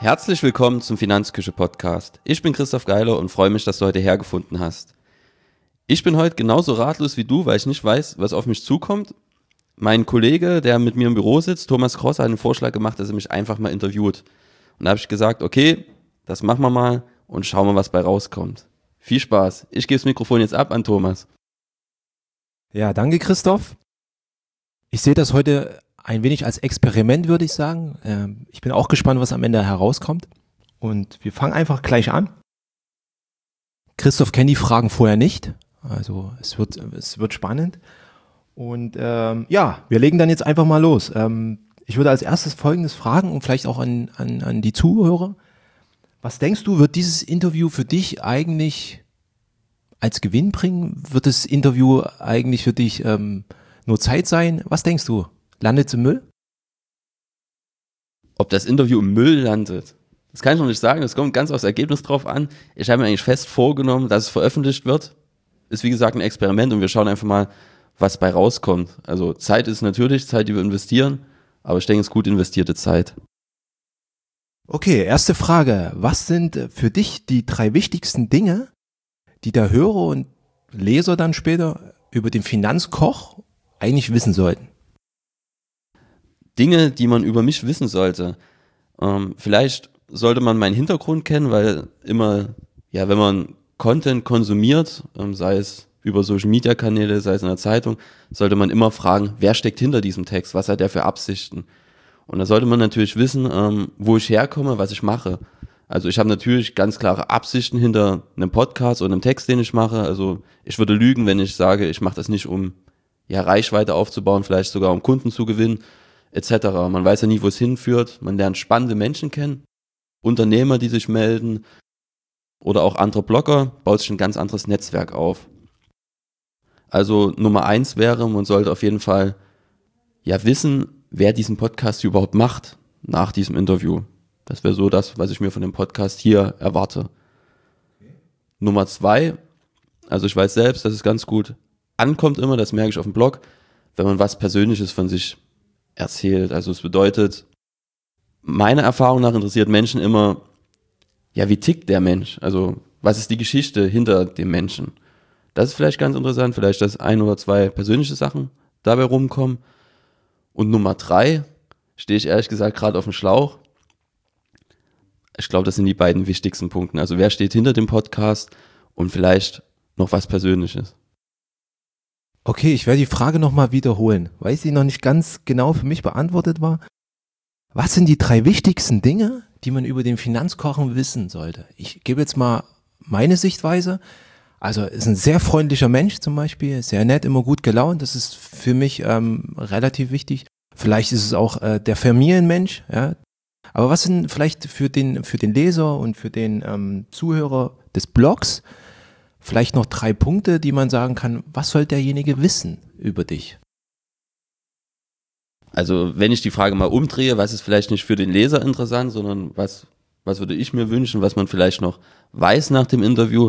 Herzlich willkommen zum Finanzküche-Podcast. Ich bin Christoph Geiler und freue mich, dass du heute hergefunden hast. Ich bin heute genauso ratlos wie du, weil ich nicht weiß, was auf mich zukommt. Mein Kollege, der mit mir im Büro sitzt, Thomas Kross, hat einen Vorschlag gemacht, dass er mich einfach mal interviewt. Und da habe ich gesagt, okay, das machen wir mal und schauen wir, was bei rauskommt. Viel Spaß. Ich gebe das Mikrofon jetzt ab an Thomas. Ja, danke Christoph. Ich sehe das heute ein wenig als Experiment, würde ich sagen. Ich bin auch gespannt, was am Ende herauskommt. Und wir fangen einfach gleich an. Christoph kennt die Fragen vorher nicht. Also es wird spannend. Und wir legen dann jetzt einfach mal los. Ich würde als erstes Folgendes fragen und vielleicht auch an die Zuhörer. Was denkst du, wird dieses Interview für dich eigentlich als Gewinn bringen? Wird das Interview eigentlich für dich nur Zeit sein? Was denkst du? Landet es im Müll? Ob das Interview im Müll landet, das kann ich noch nicht sagen. Das kommt ganz aufs Ergebnis drauf an. Ich habe mir eigentlich fest vorgenommen, dass es veröffentlicht wird. Ist wie gesagt ein Experiment und wir schauen einfach mal, was bei rauskommt. Also Zeit ist natürlich Zeit, die wir investieren, aber ich denke, es ist gut investierte Zeit. Okay, erste Frage. Was sind für dich die 3 wichtigsten Dinge, die der Hörer und Leser dann später über den Finanzkoch eigentlich wissen sollten? Dinge, die man über mich wissen sollte. Vielleicht sollte man meinen Hintergrund kennen, weil immer, ja, wenn man Content konsumiert, sei es über Social-Media-Kanäle, sei es in der Zeitung, sollte man immer fragen, wer steckt hinter diesem Text, was hat der für Absichten? Und da sollte man natürlich wissen, wo ich herkomme, was ich mache. Also ich habe natürlich ganz klare Absichten hinter einem Podcast oder einem Text, den ich mache. Also ich würde lügen, wenn ich sage, ich mache das nicht, um Reichweite aufzubauen, vielleicht sogar um Kunden zu gewinnen, etc. Man weiß ja nie, wo es hinführt. Man lernt spannende Menschen kennen, Unternehmer, die sich melden oder auch andere Blogger, baut sich ein ganz anderes Netzwerk auf. Also Nummer 1 wäre, man sollte auf jeden Fall wissen, wer diesen Podcast hier überhaupt macht nach diesem Interview. Das wäre so das, was ich mir von dem Podcast hier erwarte. Nummer 2, also ich weiß selbst, dass es ganz gut ankommt immer, das merke ich auf dem Blog, wenn man was Persönliches von sich erzählt. Also es bedeutet, meiner Erfahrung nach interessiert Menschen immer, wie tickt der Mensch? Also was ist die Geschichte hinter dem Menschen? Das ist vielleicht ganz interessant, vielleicht, dass 1 oder 2 persönliche Sachen dabei rumkommen. Und Nummer 3, stehe ich ehrlich gesagt gerade auf dem Schlauch. Ich glaube, das sind die beiden wichtigsten Punkte. Also wer steht hinter dem Podcast und vielleicht noch was Persönliches. Okay, ich werde die Frage nochmal wiederholen, weil sie noch nicht ganz genau für mich beantwortet war. Was sind die 3 wichtigsten Dinge, die man über den Finanzkochen wissen sollte? Ich gebe jetzt mal meine Sichtweise. Also ist ein sehr freundlicher Mensch zum Beispiel, sehr nett, immer gut gelaunt. Das ist für mich relativ wichtig. Vielleicht ist es auch der Familienmensch. Ja. Aber was sind vielleicht für den Leser und für den Zuhörer des Blogs vielleicht noch 3 Punkte, die man sagen kann, was soll derjenige wissen über dich? Also wenn ich die Frage mal umdrehe, was ist vielleicht nicht für den Leser interessant, sondern was würde ich mir wünschen, was man vielleicht noch weiß nach dem Interview,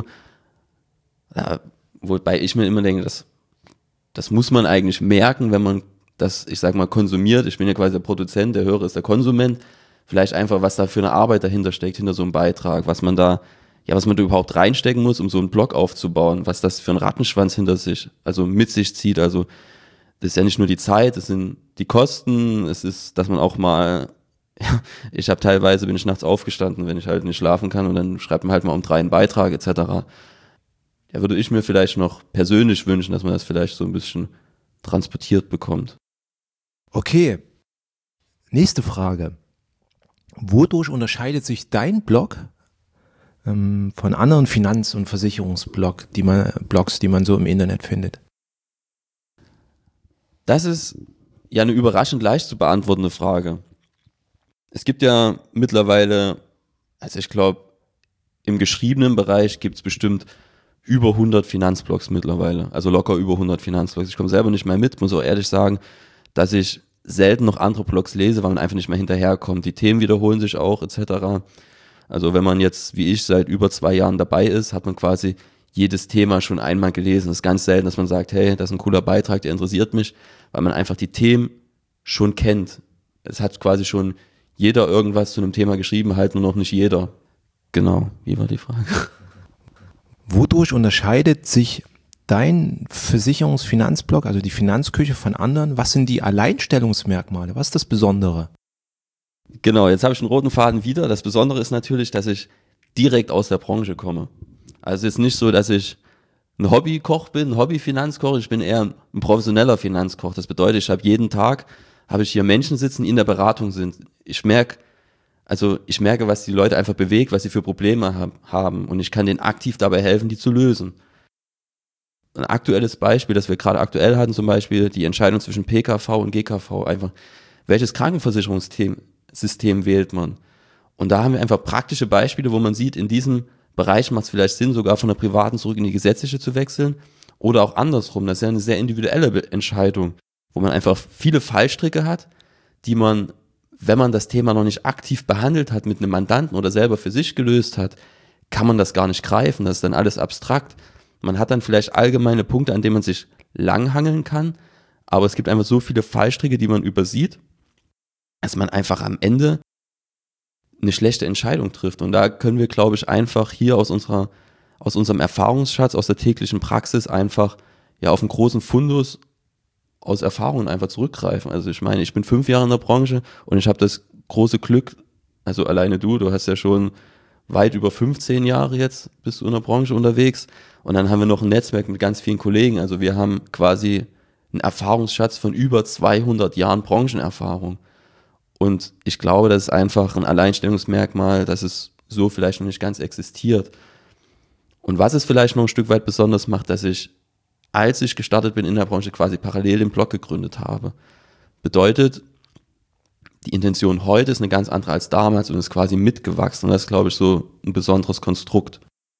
wobei ich mir immer denke, das muss man eigentlich merken, wenn man das, ich sag mal, konsumiert. Ich bin ja quasi der Produzent, der Hörer ist der Konsument. Vielleicht einfach, was da für eine Arbeit dahinter steckt, hinter so einem Beitrag, was man da überhaupt reinstecken muss, um so einen Blog aufzubauen, was das für ein Rattenschwanz hinter sich, also mit sich zieht. Also das ist ja nicht nur die Zeit, es sind die Kosten, es ist, dass man auch mal, bin ich nachts aufgestanden, wenn ich halt nicht schlafen kann und dann schreibt man halt mal um 3 einen Beitrag etc. Ja, würde ich mir vielleicht noch persönlich wünschen, dass man das vielleicht so ein bisschen transportiert bekommt. Okay, nächste Frage. Wodurch unterscheidet sich dein Blog von anderen Finanz- und Versicherungsblogs, die man so im Internet findet? Das ist ja eine überraschend leicht zu beantwortende Frage. Es gibt ja mittlerweile, also ich glaube, im geschriebenen Bereich gibt es bestimmt über 100 Finanzblogs mittlerweile, also locker über 100 Finanzblogs. Ich komme selber nicht mehr mit, muss auch ehrlich sagen, dass ich selten noch andere Blogs lese, weil man einfach nicht mehr hinterherkommt. Die Themen wiederholen sich auch etc. Also wenn man jetzt, wie ich, seit über 2 Jahren dabei ist, hat man quasi jedes Thema schon einmal gelesen. Es ist ganz selten, dass man sagt, hey, das ist ein cooler Beitrag, der interessiert mich, weil man einfach die Themen schon kennt. Es hat quasi schon jeder irgendwas zu einem Thema geschrieben, halt nur noch nicht jeder. Genau, wie war die Frage? Wodurch unterscheidet sich dein Versicherungsfinanzblock, also die Finanzküche von anderen? Was sind die Alleinstellungsmerkmale? Was ist das Besondere? Genau, jetzt habe ich einen roten Faden wieder. Das Besondere ist natürlich, dass ich direkt aus der Branche komme. Also es ist nicht so, dass ich ein Hobbykoch bin, ein Hobbyfinanzkoch. Ich bin eher ein professioneller Finanzkoch. Das bedeutet, ich habe jeden Tag, habe ich hier Menschen sitzen, die in der Beratung sind. Ich merke, was die Leute einfach bewegt, was sie für Probleme haben. Und ich kann denen aktiv dabei helfen, die zu lösen. Ein aktuelles Beispiel, das wir gerade aktuell hatten, zum Beispiel die Entscheidung zwischen PKV und GKV, einfach, welches Krankenversicherungssystem wählt man? Und da haben wir einfach praktische Beispiele, wo man sieht, in diesem Bereich macht es vielleicht Sinn, sogar von der privaten zurück in die gesetzliche zu wechseln oder auch andersrum. Das ist ja eine sehr individuelle Entscheidung, wo man einfach viele Fallstricke hat, die man, wenn man das Thema noch nicht aktiv behandelt hat mit einem Mandanten oder selber für sich gelöst hat, kann man das gar nicht greifen. Das ist dann alles abstrakt. Man hat dann vielleicht allgemeine Punkte, an denen man sich langhangeln kann, aber es gibt einfach so viele Fallstricke, die man übersieht, dass man einfach am Ende eine schlechte Entscheidung trifft. Und da können wir, glaube ich, einfach hier aus unserem Erfahrungsschatz, aus der täglichen Praxis einfach ja auf einen großen Fundus aus Erfahrungen einfach zurückgreifen. Also ich meine, ich bin 5 Jahre in der Branche und ich habe das große Glück, also alleine du hast ja schon weit über 15 Jahre jetzt, bist du in der Branche unterwegs. Und dann haben wir noch ein Netzwerk mit ganz vielen Kollegen. Also wir haben quasi einen Erfahrungsschatz von über 200 Jahren Branchenerfahrung. Und ich glaube, das ist einfach ein Alleinstellungsmerkmal, dass es so vielleicht noch nicht ganz existiert. Und was es vielleicht noch ein Stück weit besonders macht, dass ich, als ich gestartet bin in der Branche, quasi parallel den Blog gegründet habe. Bedeutet, die Intention heute ist eine ganz andere als damals und ist quasi mitgewachsen. Und das ist, glaube ich, so ein besonderes Konstrukt.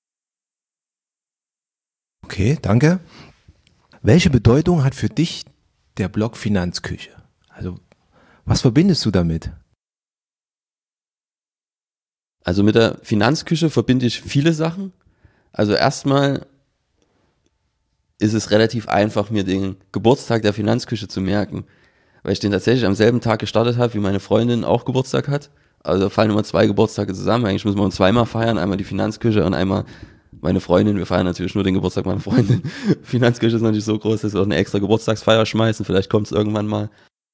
Okay, danke. Welche Bedeutung hat für dich der Blog Finanzküche? Also, was verbindest du damit? Also mit der Finanzküche verbinde ich viele Sachen. Also erstmal ist es relativ einfach, mir den Geburtstag der Finanzküche zu merken, weil ich den tatsächlich am selben Tag gestartet habe, wie meine Freundin auch Geburtstag hat. Also fallen immer 2 Geburtstage zusammen. Eigentlich müssen wir uns zweimal feiern, einmal die Finanzküche und einmal meine Freundin. Wir feiern natürlich nur den Geburtstag meiner Freundin. Finanzküche ist noch nicht so groß, dass wir auch eine extra Geburtstagsfeier schmeißen. Vielleicht kommt es irgendwann mal.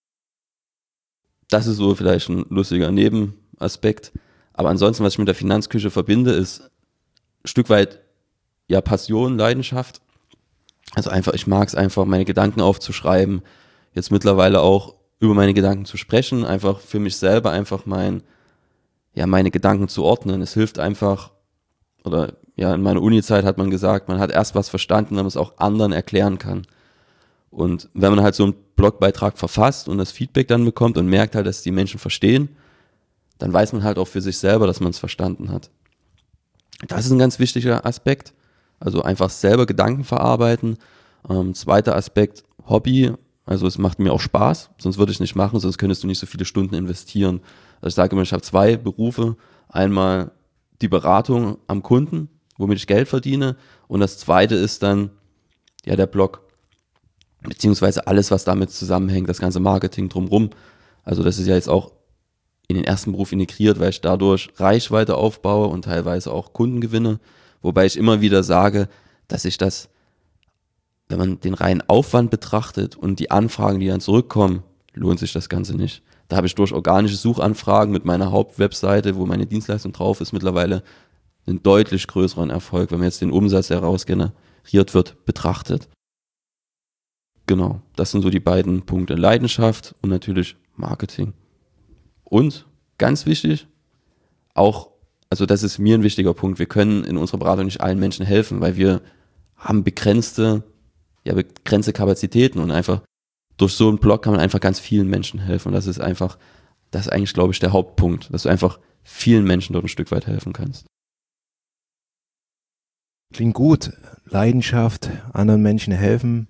Das ist so vielleicht ein lustiger Nebenaspekt. Aber ansonsten, was ich mit der Finanzküche verbinde, ist ein Stück weit ja Passion, Leidenschaft. Also einfach, ich mag es einfach, meine Gedanken aufzuschreiben, jetzt mittlerweile auch über meine Gedanken zu sprechen, einfach für mich selber einfach meine Gedanken zu ordnen. Es hilft einfach, oder ja, in meiner Uni-Zeit hat man gesagt, man hat erst was verstanden, wenn man es auch anderen erklären kann. Und wenn man halt so einen Blogbeitrag verfasst und das Feedback dann bekommt und merkt halt, dass die Menschen verstehen, dann weiß man halt auch für sich selber, dass man es verstanden hat. Das ist ein ganz wichtiger Aspekt. Also einfach selber Gedanken verarbeiten. Zweiter Aspekt, Hobby. Also es macht mir auch Spaß, sonst würde ich es nicht machen, sonst könntest du nicht so viele Stunden investieren. Also ich sage immer, ich habe 2 Berufe. Einmal die Beratung am Kunden, womit ich Geld verdiene. Und das zweite ist dann ja der Blog. Beziehungsweise alles, was damit zusammenhängt, das ganze Marketing drumherum. Also das ist ja jetzt auch in den ersten Beruf integriert, weil ich dadurch Reichweite aufbaue und teilweise auch Kunden gewinne. Wobei ich immer wieder sage, dass ich das, wenn man den reinen Aufwand betrachtet und die Anfragen, die dann zurückkommen, lohnt sich das Ganze nicht. Da habe ich durch organische Suchanfragen mit meiner Hauptwebseite, wo meine Dienstleistung drauf ist, mittlerweile einen deutlich größeren Erfolg, wenn man jetzt den Umsatz, der heraus generiert wird, betrachtet. Genau, das sind so die beiden Punkte. Leidenschaft und natürlich Marketing. Und ganz wichtig, auch, also das ist mir ein wichtiger Punkt, wir können in unserer Beratung nicht allen Menschen helfen, weil wir haben begrenzte Kapazitäten und einfach durch so einen Blog kann man einfach ganz vielen Menschen helfen. Und das ist eigentlich, glaube ich, der Hauptpunkt, dass du einfach vielen Menschen dort ein Stück weit helfen kannst. Klingt gut. Leidenschaft, anderen Menschen helfen.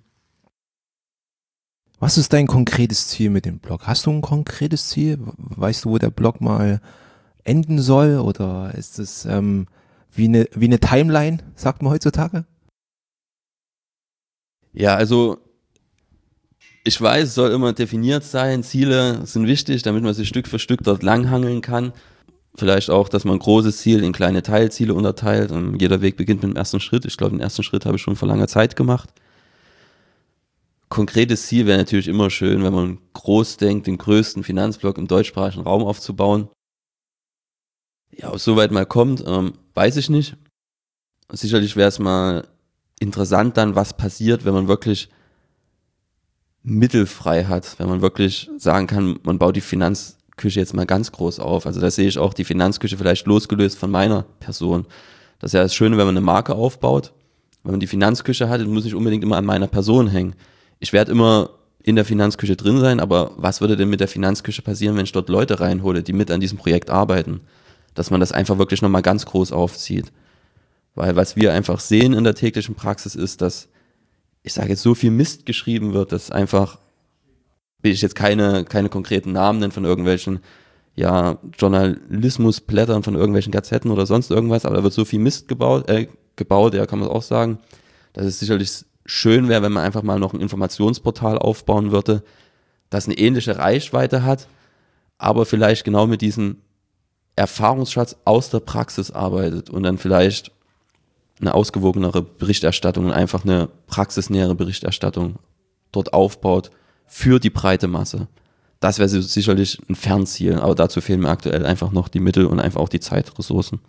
Was ist dein konkretes Ziel mit dem Blog? Hast du ein konkretes Ziel? Weißt du, wo der Blog mal enden soll? Oder ist es wie eine Timeline, sagt man heutzutage? Ja, also Ich weiß, es soll immer definiert sein, Ziele sind wichtig, damit man sich Stück für Stück dort langhangeln kann. Vielleicht auch, dass man ein großes Ziel in kleine Teilziele unterteilt. Und jeder Weg beginnt mit dem ersten Schritt. Ich glaube, den ersten Schritt habe ich schon vor langer Zeit gemacht. Konkretes Ziel wäre natürlich immer schön, wenn man groß denkt, den größten Finanzblock im deutschsprachigen Raum aufzubauen. Ja, ob es soweit mal kommt, weiß ich nicht. Sicherlich wäre es mal interessant dann, was passiert, wenn man wirklich Mittel frei hat, wenn man wirklich sagen kann, man baut die Finanzküche jetzt mal ganz groß auf. Also da sehe ich auch die Finanzküche vielleicht losgelöst von meiner Person. Das ist ja das Schöne, wenn man eine Marke aufbaut. Wenn man die Finanzküche hat, dann muss nicht unbedingt immer an meiner Person hängen. Ich werde immer in der Finanzküche drin sein, aber was würde denn mit der Finanzküche passieren, wenn ich dort Leute reinhole, die mit an diesem Projekt arbeiten? Dass man das einfach wirklich nochmal ganz groß aufzieht. Weil was wir einfach sehen in der täglichen Praxis ist, dass, ich sage jetzt, so viel Mist geschrieben wird, dass einfach, will ich jetzt keine konkreten Namen nennen von irgendwelchen, ja, Journalismusblättern von irgendwelchen Gazetten oder sonst irgendwas, aber da wird so viel Mist gebaut, ja, kann man auch sagen, dass es sicherlich schön wäre, wenn man einfach mal noch ein Informationsportal aufbauen würde, das eine ähnliche Reichweite hat, aber vielleicht genau mit diesem Erfahrungsschatz aus der Praxis arbeitet und dann vielleicht eine ausgewogenere Berichterstattung und einfach eine praxisnähere Berichterstattung dort aufbaut für die breite Masse. Das wäre sicherlich ein Fernziel, aber dazu fehlen mir aktuell einfach noch die Mittel und einfach auch die Zeitressourcen.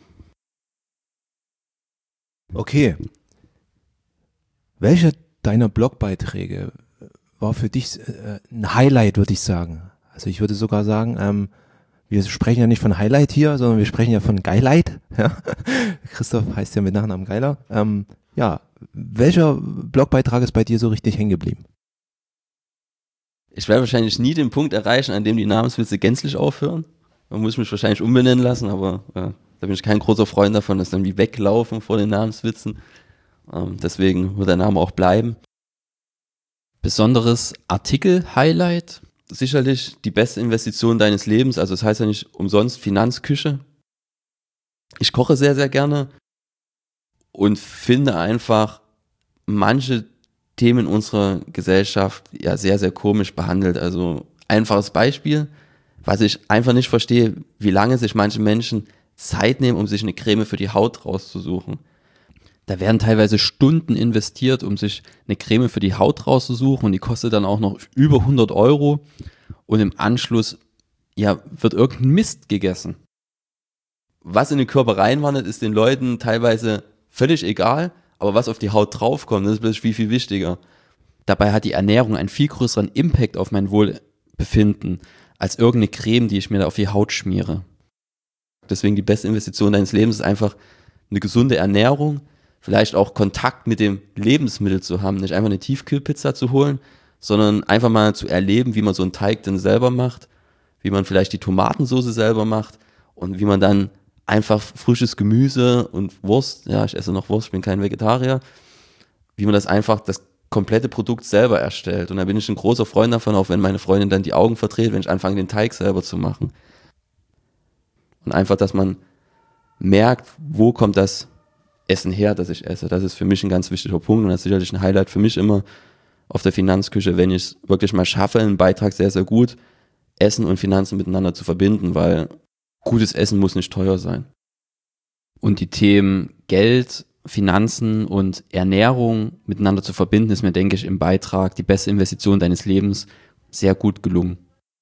Okay. Welcher deiner Blogbeiträge war für dich ein Highlight, würde ich sagen? Also ich würde sogar sagen, wir sprechen ja nicht von Highlight hier, sondern wir sprechen ja von Geilheit. Ja? Christoph heißt ja mit Nachnamen Geiler. Ja, welcher Blogbeitrag ist bei dir so richtig hängen geblieben? Ich werde wahrscheinlich nie den Punkt erreichen, an dem die Namenswitze gänzlich aufhören. Man muss mich wahrscheinlich umbenennen lassen, aber da bin ich kein großer Freund davon, dass dann wie weglaufen vor den Namenswitzen. Deswegen wird der Name auch bleiben. Besonderes Artikel-Highlight? Sicherlich die beste Investition deines Lebens, also das heißt ja nicht umsonst Finanzküche. Ich koche sehr, sehr gerne und finde einfach manche Themen unserer Gesellschaft ja sehr, sehr komisch behandelt. Also einfaches Beispiel, was ich einfach nicht verstehe, wie lange sich manche Menschen Zeit nehmen, um sich eine Creme für die Haut rauszusuchen. Da werden teilweise Stunden investiert, um sich eine Creme für die Haut rauszusuchen und die kostet dann auch noch über 100 € und im Anschluss ja, wird irgendein Mist gegessen. Was in den Körper reinwandert, ist den Leuten teilweise völlig egal, aber was auf die Haut draufkommt, das ist plötzlich viel wichtiger. Dabei hat die Ernährung einen viel größeren Impact auf mein Wohlbefinden als irgendeine Creme, die ich mir da auf die Haut schmiere. Deswegen die beste Investition deines Lebens ist einfach eine gesunde Ernährung, vielleicht auch Kontakt mit dem Lebensmittel zu haben, nicht einfach eine Tiefkühlpizza zu holen, sondern einfach mal zu erleben, wie man so einen Teig denn selber macht, wie man vielleicht die Tomatensauce selber macht und wie man dann einfach frisches Gemüse und Wurst, ja, ich esse noch Wurst, ich bin kein Vegetarier, wie man das einfach, das komplette Produkt selber erstellt. Und da bin ich ein großer Freund davon, auch wenn meine Freundin dann die Augen verdreht, wenn ich anfange, den Teig selber zu machen. Und einfach, dass man merkt, wo kommt das Essen her, das ich esse. Das ist für mich ein ganz wichtiger Punkt und das ist sicherlich ein Highlight für mich immer auf der Finanzküche, wenn ich es wirklich mal schaffe, einen Beitrag sehr, sehr gut, Essen und Finanzen miteinander zu verbinden, weil gutes Essen muss nicht teuer sein. Und die Themen Geld, Finanzen und Ernährung miteinander zu verbinden, ist mir, denke ich, im Beitrag die beste Investition deines Lebens sehr gut gelungen.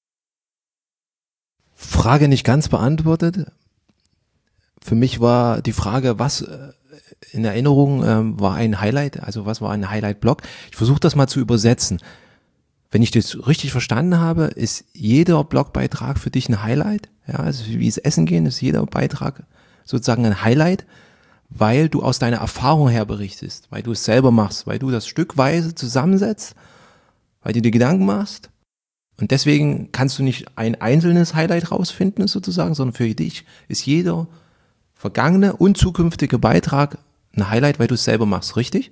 Frage nicht ganz beantwortet. Für mich war die Frage, was in Erinnerung war ein Highlight, also was war ein Highlight-Blog? Ich versuche das mal zu übersetzen. Wenn ich das richtig verstanden habe, ist jeder Blogbeitrag für dich ein Highlight. Ja, also wie es Essen gehen, ist jeder Beitrag sozusagen ein Highlight, weil du aus deiner Erfahrung her berichtest, weil du es selber machst, weil du das stückweise zusammensetzt, weil du dir Gedanken machst. Und deswegen kannst du nicht ein einzelnes Highlight rausfinden sozusagen, sondern für dich ist jeder vergangene und zukünftige Beitrag ein Highlight, weil du es selber machst, richtig?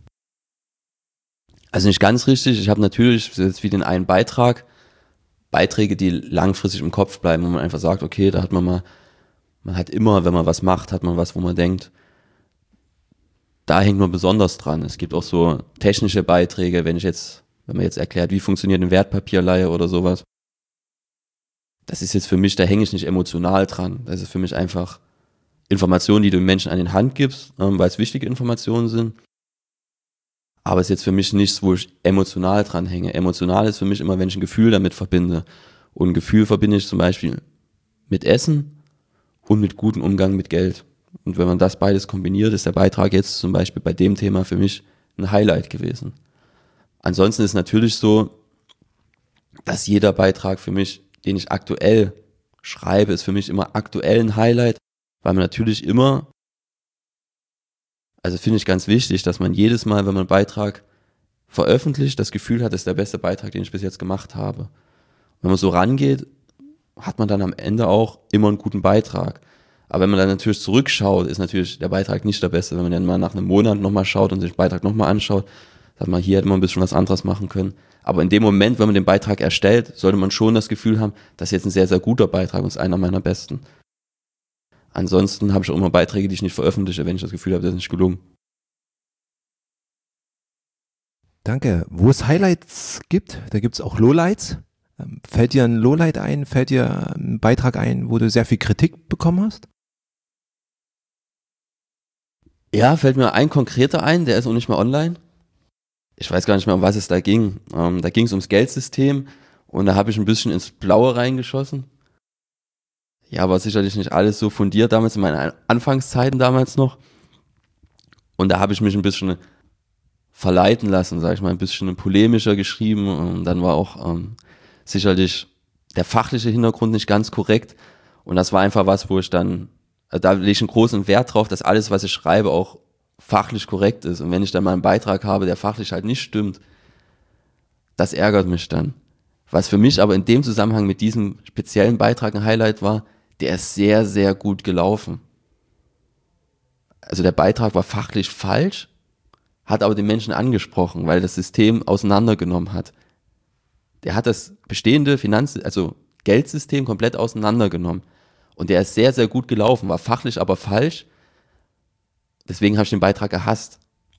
Also nicht ganz richtig. Ich habe natürlich jetzt wie den einen Beiträge, die langfristig im Kopf bleiben, wo man einfach sagt, okay, da hat man hat immer, wenn man was macht, hat man was, wo man denkt, da hängt man besonders dran. Es gibt auch so technische Beiträge, wenn ich jetzt wenn man jetzt erklärt, wie funktioniert eine Wertpapierleihe oder sowas. Das ist jetzt für mich, da hänge ich nicht emotional dran. Das ist für mich einfach Informationen, die du den Menschen an die Hand gibst, weil es wichtige Informationen sind. Aber es ist jetzt für mich nichts, wo ich emotional dran hänge. Emotional ist für mich immer, wenn ich ein Gefühl damit verbinde. Und ein Gefühl verbinde ich zum Beispiel mit Essen und mit gutem Umgang mit Geld. Und wenn man das beides kombiniert, ist der Beitrag jetzt zum Beispiel bei dem Thema für mich ein Highlight gewesen. Ansonsten ist natürlich so, dass jeder Beitrag für mich, den ich aktuell schreibe, ist für mich immer aktuell ein Highlight, weil man natürlich immer, also finde ich ganz wichtig, dass man jedes Mal, wenn man einen Beitrag veröffentlicht, das Gefühl hat, das ist der beste Beitrag, den ich bis jetzt gemacht habe. Wenn man so rangeht, hat man dann am Ende auch immer einen guten Beitrag. Aber wenn man dann natürlich zurückschaut, ist natürlich der Beitrag nicht der beste. Wenn man dann mal nach einem Monat nochmal schaut und sich den Beitrag nochmal anschaut, sagt man, hier hätte man ein bisschen was anderes machen können. Aber in dem Moment, wenn man den Beitrag erstellt, sollte man schon das Gefühl haben, das ist jetzt ein sehr, sehr guter Beitrag und ist einer meiner besten. Ansonsten habe ich auch immer Beiträge, die ich nicht veröffentliche, wenn ich das Gefühl habe, das ist nicht gelungen. Danke. Wo es Highlights gibt, da gibt es auch Lowlights. Fällt dir ein Lowlight ein? Fällt dir ein Beitrag ein, wo du sehr viel Kritik bekommen hast? Ja, fällt mir ein konkreter ein, der ist auch nicht mehr online. Ich weiß gar nicht mehr, um was es da ging. Da ging es ums Geldsystem und da habe ich ein bisschen ins Blaue reingeschossen. Ja, war sicherlich nicht alles so fundiert damals, in meinen Anfangszeiten damals noch. Und da habe ich mich ein bisschen verleiten lassen, sage ich mal, ein bisschen polemischer geschrieben. Und dann war auch sicherlich der fachliche Hintergrund nicht ganz korrekt. Und das war einfach was, wo ich dann, da lege ich einen großen Wert drauf, dass alles, was ich schreibe, auch fachlich korrekt ist. Und wenn ich dann mal einen Beitrag habe, der fachlich halt nicht stimmt, das ärgert mich dann. Was für mich aber in dem Zusammenhang mit diesem speziellen Beitrag ein Highlight war, der ist sehr, sehr gut gelaufen. Also der Beitrag war fachlich falsch, hat aber den Menschen angesprochen, weil das System auseinandergenommen hat. Der hat das bestehende also Geldsystem komplett auseinandergenommen. Und der ist sehr, sehr gut gelaufen, war fachlich aber falsch. Deswegen habe ich den Beitrag gehasst.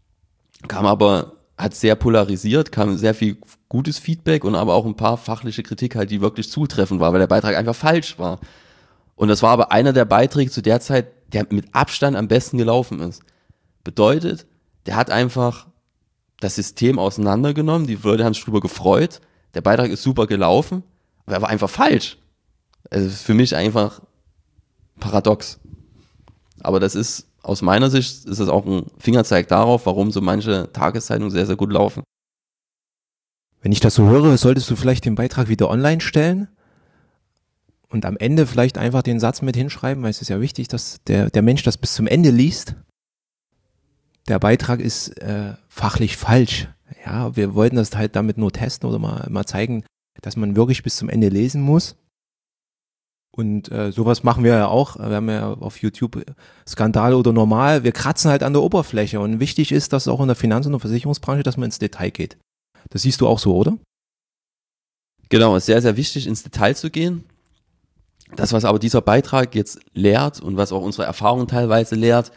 Hat sehr polarisiert, kam sehr viel gutes Feedback und aber auch ein paar fachliche Kritik halt, die wirklich zutreffend war, weil der Beitrag einfach falsch war. Und das war aber einer der Beiträge zu der Zeit, der mit Abstand am besten gelaufen ist. Bedeutet, der hat einfach das System auseinandergenommen, die Leute haben sich drüber gefreut, der Beitrag ist super gelaufen, aber er war einfach falsch. Also für mich einfach paradox. Aber das ist, aus meiner Sicht, ist das auch ein Fingerzeig darauf, warum so manche Tageszeitungen sehr, sehr gut laufen. Wenn ich das so höre, solltest du vielleicht den Beitrag wieder online stellen und am Ende vielleicht einfach den Satz mit hinschreiben, weil es ist ja wichtig, dass der Mensch das bis zum Ende liest. Der Beitrag ist fachlich falsch. Ja, wir wollten das halt damit nur testen oder mal zeigen, dass man wirklich bis zum Ende lesen muss. Und sowas machen wir ja auch. Wir haben ja auf YouTube Skandal oder normal. Wir kratzen halt an der Oberfläche. Und wichtig ist, dass auch in der Finanz- und der Versicherungsbranche, dass man ins Detail geht. Das siehst du auch so, oder? Genau, es ist sehr, sehr wichtig, ins Detail zu gehen. Das, was aber dieser Beitrag jetzt lehrt und was auch unsere Erfahrung teilweise lehrt,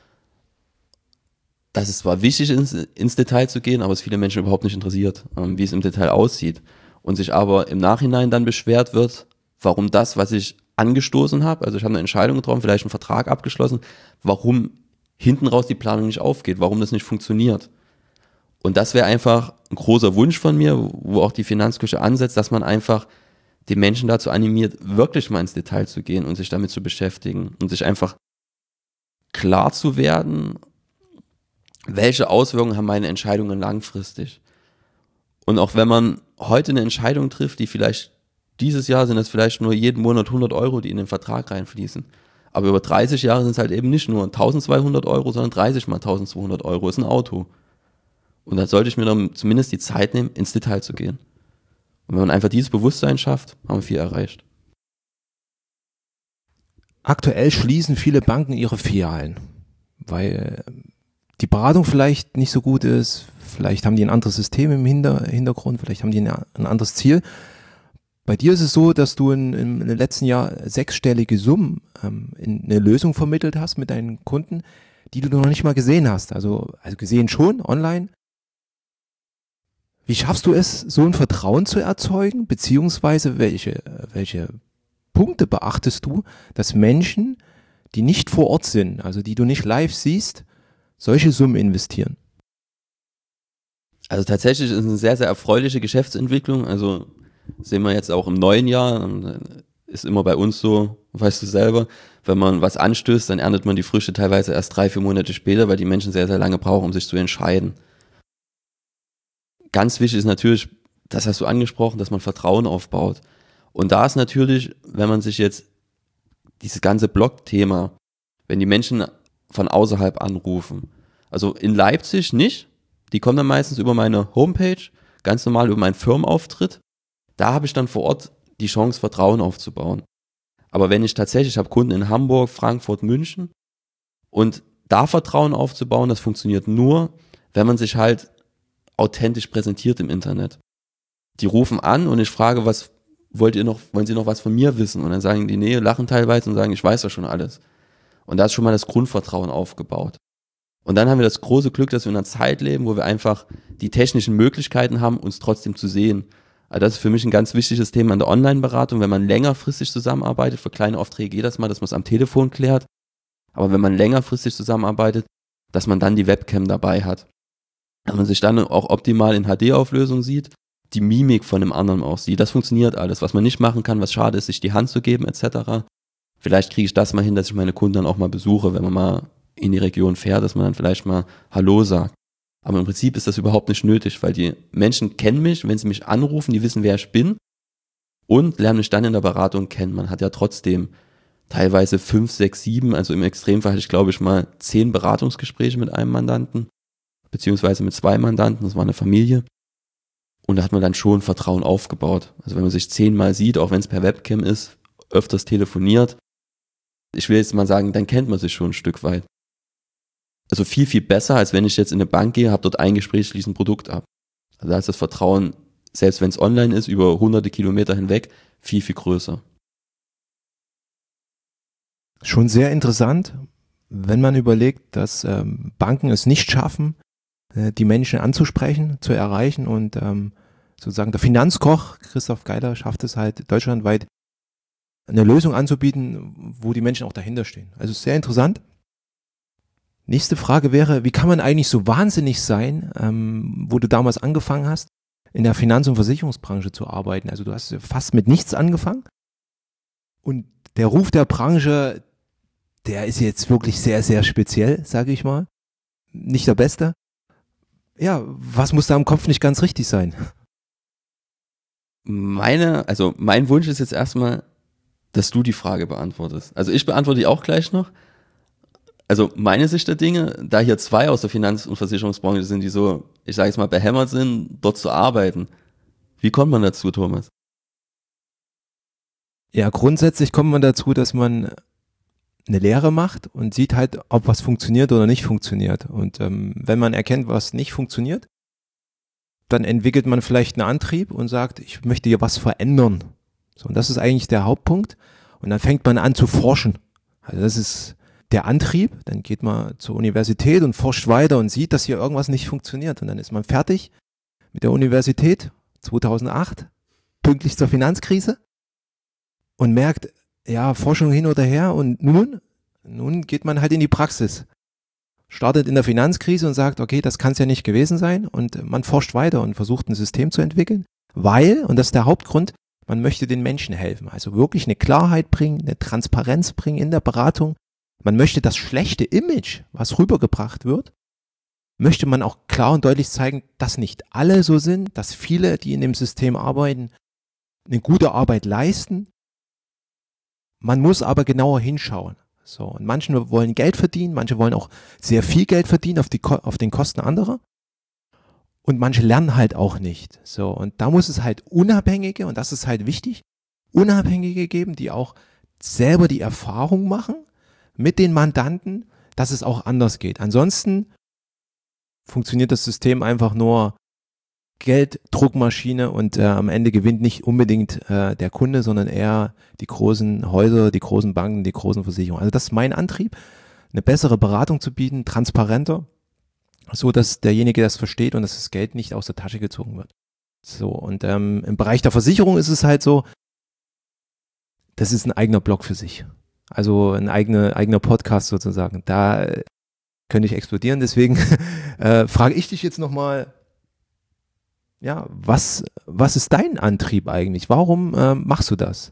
dass es zwar wichtig ist, ins Detail zu gehen, aber es viele Menschen überhaupt nicht interessiert, wie es im Detail aussieht. Und sich aber im Nachhinein dann beschwert wird, warum das, was ich angestoßen habe, also ich habe eine Entscheidung getroffen, vielleicht einen Vertrag abgeschlossen, warum hinten raus die Planung nicht aufgeht, warum das nicht funktioniert. Und das wäre einfach ein großer Wunsch von mir, wo auch die Finanzküche ansetzt, dass man einfach die Menschen dazu animiert, wirklich mal ins Detail zu gehen und sich damit zu beschäftigen und sich einfach klar zu werden, welche Auswirkungen haben meine Entscheidungen langfristig. Und auch wenn man heute eine Entscheidung trifft, die vielleicht dieses Jahr sind es vielleicht nur jeden Monat 100 Euro, die in den Vertrag reinfließen. Aber über 30 Jahre sind es halt eben nicht nur 1200 Euro, sondern 30 mal 1200 Euro ist ein Auto. Und da sollte ich mir dann zumindest die Zeit nehmen, ins Detail zu gehen. Und wenn man einfach dieses Bewusstsein schafft, haben wir viel erreicht. Aktuell schließen viele Banken ihre Filialen, weil die Beratung vielleicht nicht so gut ist, vielleicht haben die ein anderes System im Hintergrund, vielleicht haben die ein anderes Ziel. Bei dir ist es so, dass du im letzten Jahr 6-stellige Summen in eine Lösung vermittelt hast mit deinen Kunden, die du noch nicht mal gesehen hast. Also gesehen schon, online. Wie schaffst du es, so ein Vertrauen zu erzeugen, beziehungsweise welche Punkte beachtest du, dass Menschen, die nicht vor Ort sind, also die du nicht live siehst, solche Summen investieren? Also tatsächlich ist es eine sehr, sehr erfreuliche Geschäftsentwicklung. Also sehen wir jetzt auch im neuen Jahr, ist immer bei uns so, weißt du selber, wenn man was anstößt, dann erntet man die Früchte teilweise erst 3-4 Monate später, weil die Menschen sehr, sehr lange brauchen, um sich zu entscheiden. Ganz wichtig ist natürlich, das hast du angesprochen, dass man Vertrauen aufbaut. Und da ist natürlich, wenn man sich jetzt dieses ganze Blog-Thema, wenn die Menschen von außerhalb anrufen, also in Leipzig nicht, die kommen dann meistens über meine Homepage, ganz normal über meinen Firmenauftritt, da habe ich dann vor Ort die Chance, Vertrauen aufzubauen. Aber wenn ich habe Kunden in Hamburg, Frankfurt, München und da Vertrauen aufzubauen, das funktioniert nur, wenn man sich halt authentisch präsentiert im Internet. Die rufen an und ich frage, was wollen Sie noch was von mir wissen? Und dann sagen die, nee, lachen teilweise und sagen, ich weiß ja schon alles. Und da ist schon mal das Grundvertrauen aufgebaut. Und dann haben wir das große Glück, dass wir in einer Zeit leben, wo wir einfach die technischen Möglichkeiten haben, uns trotzdem zu sehen. Also das ist für mich ein ganz wichtiges Thema in der Online-Beratung. Wenn man längerfristig zusammenarbeitet, für kleine Aufträge geht das mal, dass man es am Telefon klärt. Aber wenn man längerfristig zusammenarbeitet, dass man dann die Webcam dabei hat. Wenn man sich dann auch optimal in HD-Auflösung sieht, die Mimik von dem anderen auch sieht. Das funktioniert alles. Was man nicht machen kann, was schade ist, sich die Hand zu geben etc. Vielleicht kriege ich das mal hin, dass ich meine Kunden dann auch mal besuche, wenn man mal in die Region fährt, dass man dann vielleicht mal Hallo sagt. Aber im Prinzip ist das überhaupt nicht nötig, weil die Menschen kennen mich, wenn sie mich anrufen, die wissen, wer ich bin und lernen mich dann in der Beratung kennen. Man hat ja trotzdem teilweise 5, 6, 7, also im Extremfall hatte ich glaube ich mal 10 Beratungsgespräche mit einem Mandanten, beziehungsweise mit 2 Mandanten, das war eine Familie. Und da hat man dann schon Vertrauen aufgebaut. Also wenn man sich 10-mal sieht, auch wenn es per Webcam ist, öfters telefoniert, ich will jetzt mal sagen, dann kennt man sich schon ein Stück weit. Also viel, viel besser, als wenn ich jetzt in eine Bank gehe, habe dort ein Gespräch, schließe ein Produkt ab. Also da ist das Vertrauen, selbst wenn es online ist, über hunderte Kilometer hinweg, viel, viel größer. Schon sehr interessant, wenn man überlegt, dass Banken es nicht schaffen, die Menschen anzusprechen, zu erreichen und sozusagen der Finanzkoch Christoph Geiler schafft es halt deutschlandweit eine Lösung anzubieten, wo die Menschen auch dahinter stehen. Also sehr interessant. Nächste Frage wäre, wie kann man eigentlich so wahnsinnig sein, wo du damals angefangen hast, in der Finanz- und Versicherungsbranche zu arbeiten? Also du hast fast mit nichts angefangen und der Ruf der Branche, der ist jetzt wirklich sehr, sehr speziell, sage ich mal. Nicht der beste. Ja, was muss da im Kopf nicht ganz richtig sein? Mein Wunsch ist jetzt erstmal, dass du die Frage beantwortest. Also ich beantworte die auch gleich noch. Also meine Sicht der Dinge, da hier 2 aus der Finanz- und Versicherungsbranche sind, die so, ich sage jetzt mal, behämmert sind, dort zu arbeiten. Wie kommt man dazu, Thomas? Ja, grundsätzlich kommt man dazu, dass man eine Lehre macht und sieht halt, ob was funktioniert oder nicht funktioniert. Und wenn man erkennt, was nicht funktioniert, dann entwickelt man vielleicht einen Antrieb und sagt, ich möchte hier was verändern. So, und das ist eigentlich der Hauptpunkt. Und dann fängt man an zu forschen. Also das ist der Antrieb. Dann geht man zur Universität und forscht weiter und sieht, dass hier irgendwas nicht funktioniert. Und dann ist man fertig mit der Universität 2008, pünktlich zur Finanzkrise und merkt, ja, Forschung hin oder her und nun geht man halt in die Praxis. Startet in der Finanzkrise und sagt, okay, das kann es ja nicht gewesen sein und man forscht weiter und versucht ein System zu entwickeln, weil, und das ist der Hauptgrund, man möchte den Menschen helfen. Also wirklich eine Klarheit bringen, eine Transparenz bringen in der Beratung. Man möchte das schlechte Image, was rübergebracht wird, möchte man auch klar und deutlich zeigen, dass nicht alle so sind, dass viele, die in dem System arbeiten, eine gute Arbeit leisten. Man muss aber genauer hinschauen. So, und manche wollen Geld verdienen, manche wollen auch sehr viel Geld verdienen auf den Kosten anderer. Und manche lernen halt auch nicht. So, und da muss es halt Unabhängige, und das ist halt wichtig, Unabhängige geben, die auch selber die Erfahrung machen mit den Mandanten, dass es auch anders geht. Ansonsten funktioniert das System einfach nur Gelddruckmaschine und am Ende gewinnt nicht unbedingt der Kunde, sondern eher die großen Häuser, die großen Banken, die großen Versicherungen. Also das ist mein Antrieb, eine bessere Beratung zu bieten, transparenter so dass derjenige das versteht und dass das Geld nicht aus der Tasche gezogen wird. So, und im Bereich der Versicherung ist es halt so, das ist ein eigener Blog für sich. Also ein eigener Podcast sozusagen. Da könnte ich explodieren, deswegen frage ich dich jetzt nochmal, ja, was ist dein Antrieb eigentlich? Warum machst du das?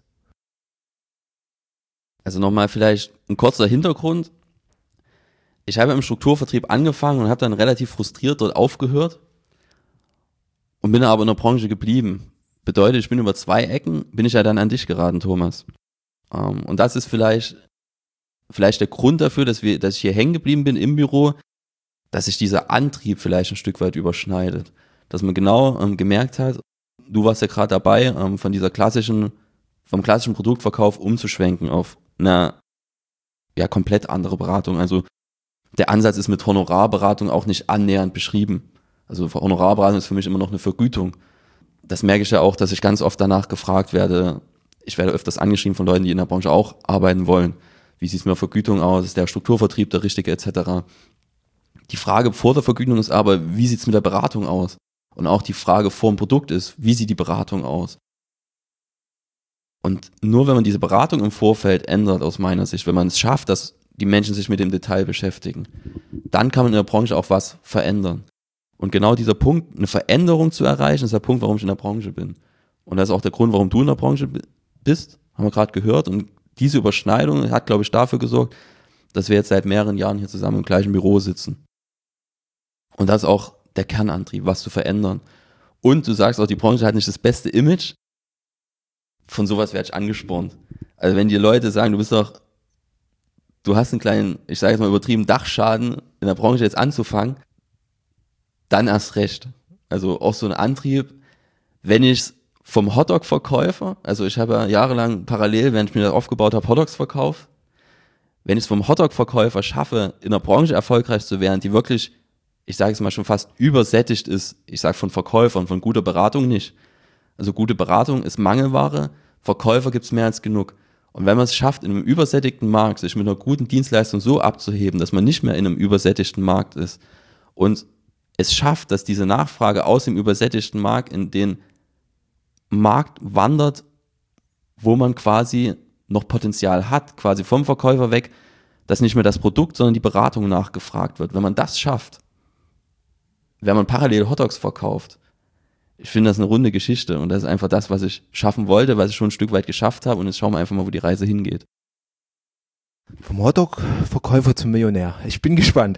Also nochmal vielleicht ein kurzer Hintergrund. Ich habe im Strukturvertrieb angefangen und habe dann relativ frustriert dort aufgehört und bin aber in der Branche geblieben. Bedeutet, ich bin über 2 Ecken, bin ich ja dann an dich geraten, Thomas. Und das ist vielleicht der Grund dafür, dass ich hier hängen geblieben bin im Büro, dass sich dieser Antrieb vielleicht ein Stück weit überschneidet. Dass man genau gemerkt hat, du warst ja gerade dabei, vom klassischen Produktverkauf umzuschwenken auf eine komplett andere Beratung. Also der Ansatz ist mit Honorarberatung auch nicht annähernd beschrieben. Also Honorarberatung ist für mich immer noch eine Vergütung. Das merke ich ja auch, dass ich ganz oft danach gefragt werde. Ich werde öfters angeschrieben von Leuten, die in der Branche auch arbeiten wollen. Wie sieht es mit der Vergütung aus? Ist der Strukturvertrieb der richtige etc.? Die Frage vor der Vergütung ist aber, wie sieht es mit der Beratung aus? Und auch die Frage vor dem Produkt ist, wie sieht die Beratung aus? Und nur wenn man diese Beratung im Vorfeld ändert, aus meiner Sicht, wenn man es schafft, dass die Menschen sich mit dem Detail beschäftigen, dann kann man in der Branche auch was verändern. Und genau dieser Punkt, eine Veränderung zu erreichen, ist der Punkt, warum ich in der Branche bin. Und das ist auch der Grund, warum du in der Branche bist, haben wir gerade gehört. Und diese Überschneidung hat, glaube ich, dafür gesorgt, dass wir jetzt seit mehreren Jahren hier zusammen im gleichen Büro sitzen. Und das ist auch der Kernantrieb, was zu verändern. Und du sagst auch, die Branche hat nicht das beste Image. Von sowas werde ich angespornt. Also wenn die Leute sagen, du hast einen kleinen, ich sage jetzt mal übertrieben, Dachschaden in der Branche jetzt anzufangen, dann erst recht. Also auch so ein Antrieb, wenn ich es vom Hotdog-Verkäufer, also ich habe ja jahrelang parallel, während ich mir das aufgebaut habe, Hotdogs verkauft, wenn ich es vom Hotdog-Verkäufer schaffe, in der Branche erfolgreich zu werden, die wirklich, ich sage es mal schon fast übersättigt ist, ich sage von Verkäufern, von guter Beratung nicht. Also gute Beratung ist Mangelware, Verkäufer gibt es mehr als genug. Und wenn man es schafft, in einem übersättigten Markt sich mit einer guten Dienstleistung so abzuheben, dass man nicht mehr in einem übersättigten Markt ist und es schafft, dass diese Nachfrage aus dem übersättigten Markt in den Markt wandert, wo man quasi noch Potenzial hat, quasi vom Verkäufer weg, dass nicht mehr das Produkt, sondern die Beratung nachgefragt wird. Wenn man das schafft, wenn man parallel Hotdogs verkauft, ich finde das eine runde Geschichte und das ist einfach das, was ich schaffen wollte, was ich schon ein Stück weit geschafft habe und jetzt schauen wir einfach mal, wo die Reise hingeht. Vom Hotdog-Verkäufer zum Millionär. Ich bin gespannt.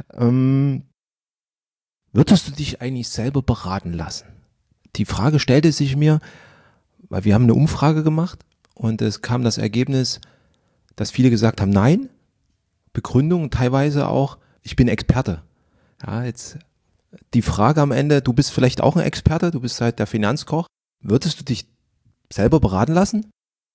Würdest du dich eigentlich selber beraten lassen? Die Frage stellte sich mir, weil wir haben eine Umfrage gemacht und es kam das Ergebnis, dass viele gesagt haben, nein, Begründung teilweise auch, ich bin Experte. Ja, jetzt die Frage am Ende, du bist vielleicht auch ein Experte, du bist halt der Finanzkoch. Würdest du dich selber beraten lassen?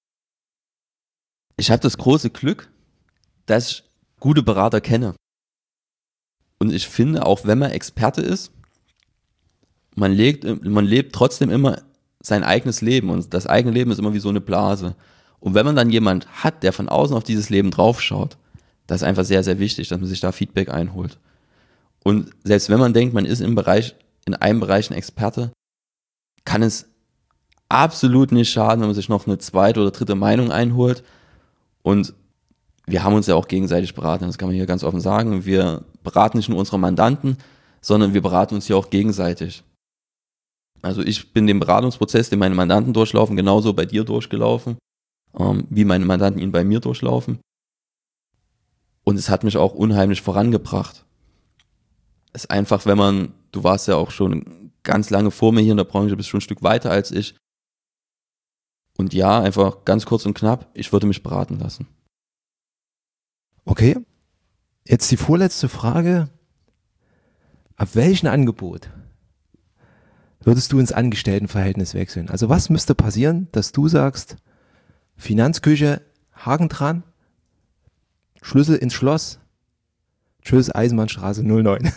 Ich habe das große Glück, dass ich gute Berater kenne. Und ich finde, auch wenn man Experte ist, man lebt trotzdem immer sein eigenes Leben und das eigene Leben ist immer wie so eine Blase. Und wenn man dann jemand hat, der von außen auf dieses Leben draufschaut, das ist einfach sehr, sehr wichtig, dass man sich da Feedback einholt. Und selbst wenn man denkt, man ist in einem Bereich ein Experte, kann es absolut nicht schaden, wenn man sich noch eine zweite oder dritte Meinung einholt. Und wir haben uns ja auch gegenseitig beraten, das kann man hier ganz offen sagen. Wir beraten nicht nur unsere Mandanten, sondern wir beraten uns hier auch gegenseitig. Also ich bin den Beratungsprozess, den meine Mandanten durchlaufen, genauso bei dir durchgelaufen, wie meine Mandanten ihn bei mir durchlaufen. Und es hat mich auch unheimlich vorangebracht. Es ist einfach, du warst ja auch schon ganz lange vor mir hier in der Branche, bist schon ein Stück weiter als ich. Und ja, einfach ganz kurz und knapp, ich würde mich beraten lassen. Okay, jetzt die vorletzte Frage. Ab welchem Angebot würdest du ins Angestelltenverhältnis wechseln? Also was müsste passieren, dass du sagst, Finanzküche, Haken dran, Schlüssel ins Schloss, tschüss, Eisenbahnstraße 09.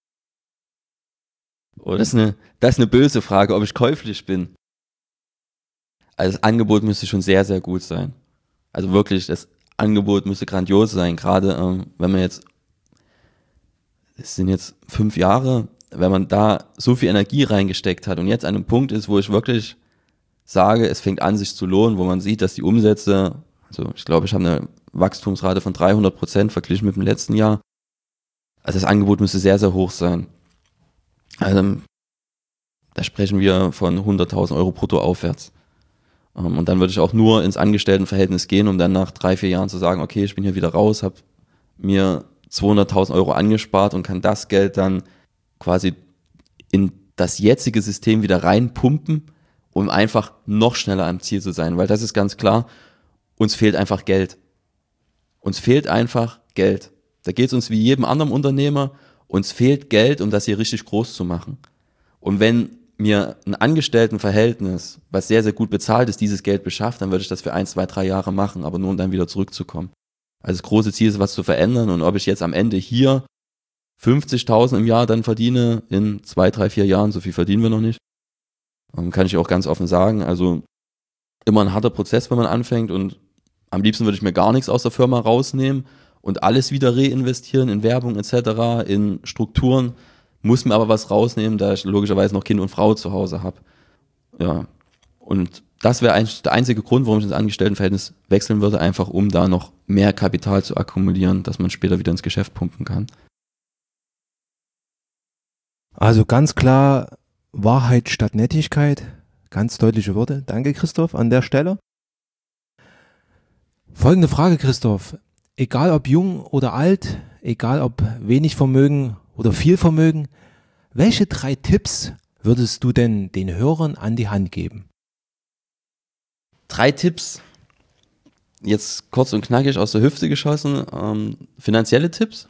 Oh, das ist eine böse Frage, ob ich käuflich bin. Also das Angebot müsste schon sehr, sehr gut sein. Also wirklich, das Angebot müsste grandios sein, gerade wenn man jetzt es sind jetzt 5 Jahre, wenn man da so viel Energie reingesteckt hat und jetzt an einem Punkt ist, wo ich wirklich sage, es fängt an, sich zu lohnen, wo man sieht, dass die Umsätze, also ich glaube, ich habe eine Wachstumsrate von 300% verglichen mit dem letzten Jahr. Also das Angebot müsste sehr, sehr hoch sein. Also da sprechen wir von 100.000 Euro brutto aufwärts. Und dann würde ich auch nur ins Angestelltenverhältnis gehen, um dann nach 3-4 Jahren zu sagen, okay, ich bin hier wieder raus, habe mir 200.000 Euro angespart und kann das Geld dann quasi in das jetzige System wieder reinpumpen, um einfach noch schneller am Ziel zu sein. Weil das ist ganz klar, uns fehlt einfach Geld. Uns fehlt einfach Geld. Da geht es uns wie jedem anderen Unternehmer, uns fehlt Geld, um das hier richtig groß zu machen. Und wenn mir ein Angestelltenverhältnis, was sehr, sehr gut bezahlt ist, dieses Geld beschafft, dann würde ich das für 1, 2, 3 Jahre machen, aber nur um dann wieder zurückzukommen. Also das große Ziel ist, was zu verändern, und ob ich jetzt am Ende hier 50.000 im Jahr dann verdiene, in 2, 3, 4 Jahren, so viel verdienen wir noch nicht, kann ich auch ganz offen sagen. Also immer ein harter Prozess, wenn man anfängt, und am liebsten würde ich mir gar nichts aus der Firma rausnehmen und alles wieder reinvestieren in Werbung etc., in Strukturen, muss mir aber was rausnehmen, da ich logischerweise noch Kind und Frau zu Hause habe. Ja, und das wäre eigentlich der einzige Grund, warum ich ins Angestelltenverhältnis wechseln würde, einfach um da noch mehr Kapital zu akkumulieren, dass man später wieder ins Geschäft pumpen kann. Also ganz klar Wahrheit statt Nettigkeit, ganz deutliche Worte. Danke, Christoph, an der Stelle. Folgende Frage, Christoph. Egal ob jung oder alt, egal ob wenig Vermögen oder viel Vermögen, welche 3 Tipps würdest du denn den Hörern an die Hand geben? 3 Tipps, jetzt kurz und knackig aus der Hüfte geschossen, finanzielle Tipps?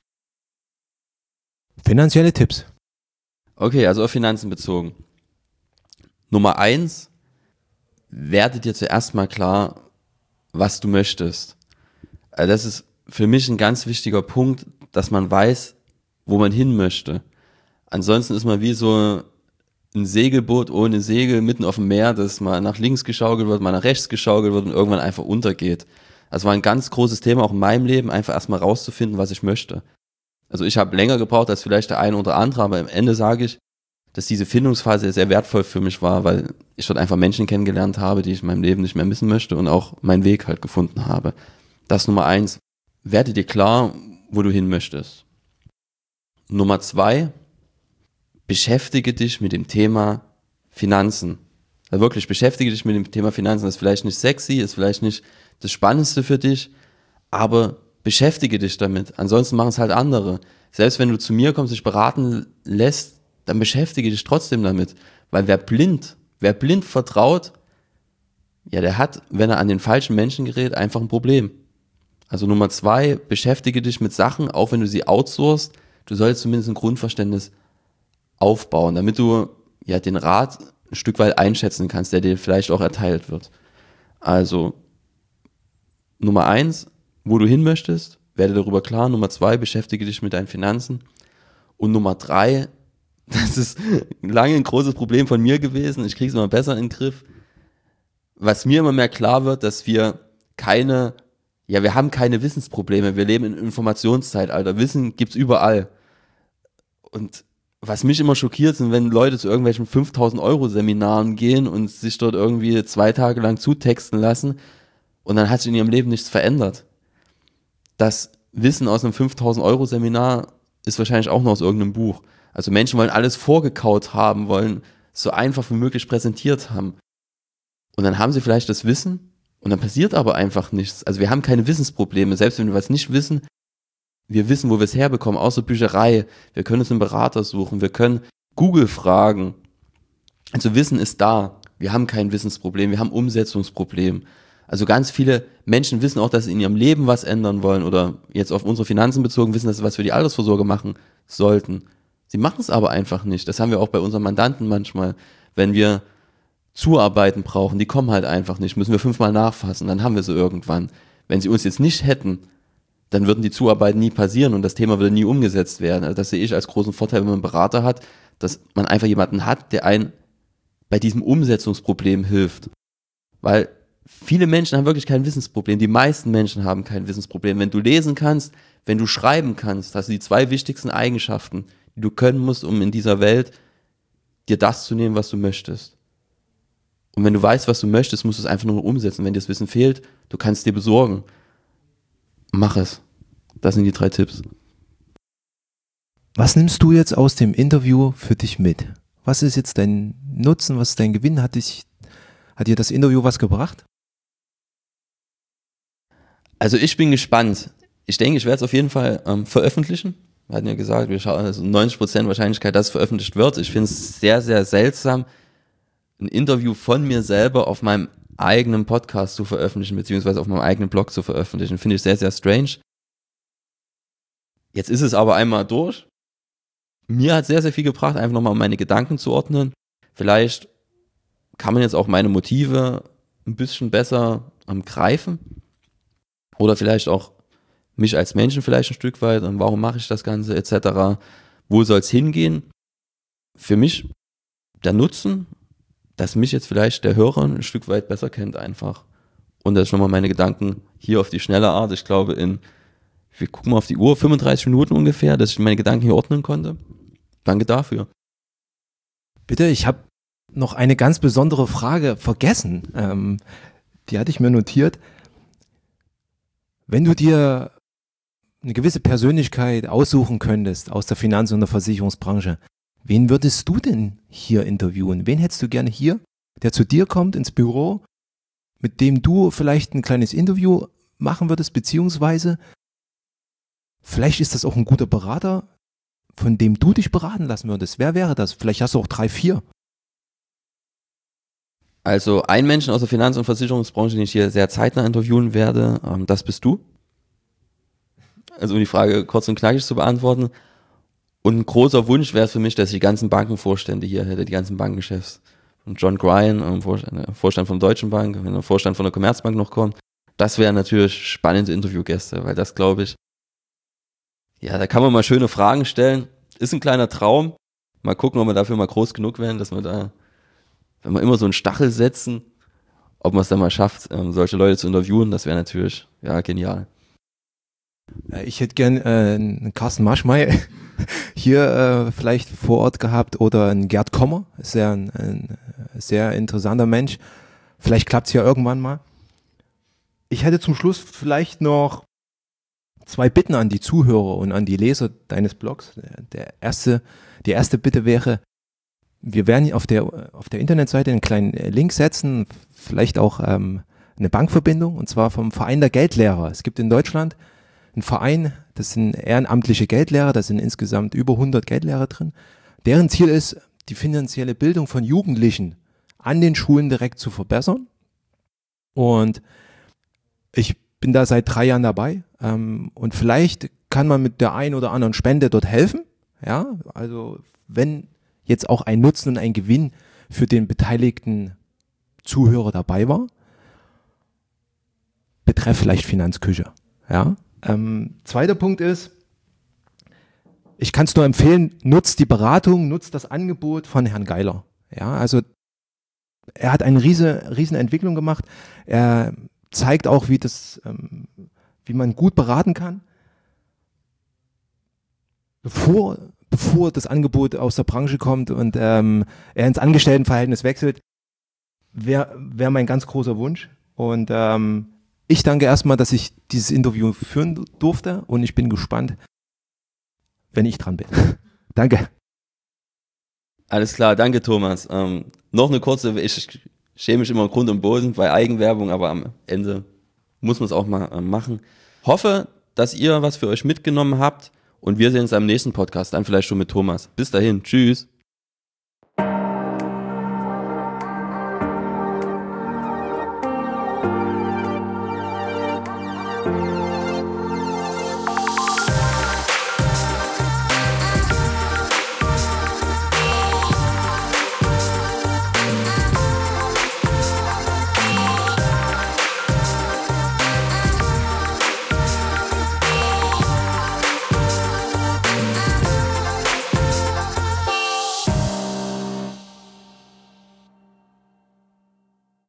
Finanzielle Tipps. Okay, also auf Finanzen bezogen. Nummer 1, werde dir zuerst mal klar, was du möchtest. Also das ist für mich ein ganz wichtiger Punkt, dass man weiß, wo man hin möchte. Ansonsten ist man wie so ein Segelboot ohne Segel mitten auf dem Meer, das mal nach links geschaukelt wird, mal nach rechts geschaukelt wird und irgendwann einfach untergeht. Das war ein ganz großes Thema auch in meinem Leben, einfach erstmal rauszufinden, was ich möchte. Also ich habe länger gebraucht als vielleicht der eine oder andere, aber am Ende sage ich, dass diese Findungsphase sehr wertvoll für mich war, weil ich dort einfach Menschen kennengelernt habe, die ich in meinem Leben nicht mehr missen möchte, und auch meinen Weg halt gefunden habe. Das Nummer 1, werde dir klar, wo du hin möchtest. Nummer 2, beschäftige dich mit dem Thema Finanzen. Also wirklich, beschäftige dich mit dem Thema Finanzen. Das ist vielleicht nicht sexy, ist vielleicht nicht das Spannendste für dich, aber beschäftige dich damit. Ansonsten machen es halt andere. Selbst wenn du zu mir kommst, dich beraten lässt, dann beschäftige dich trotzdem damit. Weil wer blind vertraut, ja, der hat, wenn er an den falschen Menschen gerät, einfach ein Problem. Also Nummer 2, beschäftige dich mit Sachen, auch wenn du sie outsourcest, du sollst zumindest ein Grundverständnis aufbauen, damit du ja den Rat ein Stück weit einschätzen kannst, der dir vielleicht auch erteilt wird. Also Nummer 1, wo du hin möchtest, werde darüber klar. Nummer 2, beschäftige dich mit deinen Finanzen. Und Nummer 3, das ist lange ein großes Problem von mir gewesen, ich kriege es immer besser in den Griff, was mir immer mehr klar wird, dass wir haben keine Wissensprobleme, wir leben in Informationszeitalter, Wissen gibt's überall. Und was mich immer schockiert, sind, wenn Leute zu irgendwelchen 5.000 Euro Seminaren gehen und sich dort irgendwie 2 Tage lang zutexten lassen und dann hat sich in ihrem Leben nichts verändert. Das Wissen aus einem 5.000 Euro Seminar ist wahrscheinlich auch noch aus irgendeinem Buch. Also Menschen wollen alles vorgekaut haben, wollen so einfach wie möglich präsentiert haben. Und dann haben sie vielleicht das Wissen und dann passiert aber einfach nichts. Also wir haben keine Wissensprobleme. Selbst wenn wir was nicht wissen, wir wissen, wo wir es herbekommen, außer Bücherei. Wir können uns einen Berater suchen, wir können Google fragen. Also Wissen ist da. Wir haben kein Wissensproblem, wir haben Umsetzungsproblem. Also ganz viele Menschen wissen auch, dass sie in ihrem Leben was ändern wollen oder jetzt auf unsere Finanzen bezogen wissen, dass sie was für die Altersvorsorge machen sollten. Sie machen es aber einfach nicht. Das haben wir auch bei unseren Mandanten manchmal. Wenn wir Zuarbeiten brauchen, die kommen halt einfach nicht, müssen wir 5-mal nachfassen, dann haben wir sie irgendwann. Wenn sie uns jetzt nicht hätten, dann würden die Zuarbeiten nie passieren und das Thema würde nie umgesetzt werden. Also das sehe ich als großen Vorteil, wenn man einen Berater hat, dass man einfach jemanden hat, der einen bei diesem Umsetzungsproblem hilft. Weil viele Menschen haben wirklich kein Wissensproblem. Die meisten Menschen haben kein Wissensproblem. Wenn du lesen kannst, wenn du schreiben kannst, hast du die 2 wichtigsten Eigenschaften, die du können musst, um in dieser Welt dir das zu nehmen, was du möchtest. Und wenn du weißt, was du möchtest, musst du es einfach nur umsetzen. Wenn dir das Wissen fehlt, du kannst es dir besorgen. Mach es. Das sind die 3 Tipps. Was nimmst du jetzt aus dem Interview für dich mit? Was ist jetzt dein Nutzen, was ist dein Gewinn? Hat dir das Interview was gebracht? Also ich bin gespannt. Ich denke, ich werde es auf jeden Fall veröffentlichen. Wir hatten ja gesagt, wir schauen also 90% Wahrscheinlichkeit, dass es veröffentlicht wird. Ich finde es sehr, sehr seltsam, ein Interview von mir selber auf meinem eigenen Podcast zu veröffentlichen, beziehungsweise auf meinem eigenen Blog zu veröffentlichen. Finde ich sehr, sehr strange. Jetzt ist es aber einmal durch. Mir hat sehr, sehr viel gebracht, einfach nochmal meine Gedanken zu ordnen. Vielleicht kann man jetzt auch meine Motive ein bisschen besser greifen. Oder vielleicht auch mich als Menschen vielleicht ein Stück weit. Und warum mache ich das Ganze etc. Wo soll es hingehen? Für mich der Nutzen, dass mich jetzt vielleicht der Hörer ein Stück weit besser kennt einfach. Und dass ich nochmal meine Gedanken hier auf die schnelle Art, ich glaube wir gucken mal auf die Uhr, 35 Minuten ungefähr, dass ich meine Gedanken hier ordnen konnte. Danke dafür. Bitte, ich habe noch eine ganz besondere Frage vergessen. Die hatte ich mir notiert. Wenn du dir eine gewisse Persönlichkeit aussuchen könntest aus der Finanz- und der Versicherungsbranche, wen würdest du denn hier interviewen? Wen hättest du gerne hier, der zu dir kommt ins Büro, mit dem du vielleicht ein kleines Interview machen würdest, beziehungsweise vielleicht ist das auch ein guter Berater, von dem du dich beraten lassen würdest. Wer wäre das? Vielleicht hast du auch 3, 4. Also ein Menschen aus der Finanz- und Versicherungsbranche, den ich hier sehr zeitnah interviewen werde, das bist du. Also um die Frage kurz und knackig zu beantworten. Und ein großer Wunsch wäre es für mich, dass ich die ganzen Bankenvorstände hier hätte, die ganzen Bankenchefs. Und John Gryan, Vorstand von der Deutschen Bank, wenn der Vorstand von der Commerzbank noch kommt. Das wären natürlich spannende Interviewgäste, weil das glaube ich, ja, da kann man mal schöne Fragen stellen. Ist ein kleiner Traum. Mal gucken, ob wir dafür mal groß genug werden, dass wir da, wenn wir immer so einen Stachel setzen, ob man es dann mal schafft, solche Leute zu interviewen, das wäre natürlich, ja, genial. Ich hätte gern einen Carsten Maschmeyer hier vielleicht vor Ort gehabt oder einen Gerd Kommer. Ist ja ein sehr interessanter Mensch. Vielleicht klappt es ja irgendwann mal. Ich hätte zum Schluss vielleicht noch 2 Bitten an die Zuhörer und an die Leser deines Blogs. Die erste Bitte wäre, wir werden auf der Internetseite einen kleinen Link setzen, vielleicht auch eine Bankverbindung, und zwar vom Verein der Geldlehrer. Es gibt in Deutschland einen Verein, das sind ehrenamtliche Geldlehrer, da sind insgesamt über 100 Geldlehrer drin. Deren Ziel ist, die finanzielle Bildung von Jugendlichen an den Schulen direkt zu verbessern. Und ich bin da seit 3 Jahren dabei, und vielleicht kann man mit der einen oder anderen Spende dort helfen. Ja, also wenn jetzt auch ein Nutzen und ein Gewinn für den beteiligten Zuhörer dabei war, betreff vielleicht Finanzküche. Ja. Zweiter Punkt ist, ich kann es nur empfehlen, nutzt die Beratung, nutzt das Angebot von Herrn Geiler. Ja, also er hat eine riesen Entwicklung gemacht. Er zeigt auch, wie man gut beraten kann. Bevor das Angebot aus der Branche kommt und er ins Angestelltenverhältnis wechselt, wäre mein ganz großer Wunsch. Und ich danke erstmal, dass ich dieses Interview führen durfte, und ich bin gespannt, wenn ich dran bin. Danke. Alles klar, danke Thomas. Noch eine kurze, ich schäme mich immer im Grund und Boden bei Eigenwerbung, aber am Ende muss man es auch mal machen. Hoffe, dass ihr was für euch mitgenommen habt, und wir sehen uns am nächsten Podcast, dann vielleicht schon mit Thomas. Bis dahin, tschüss.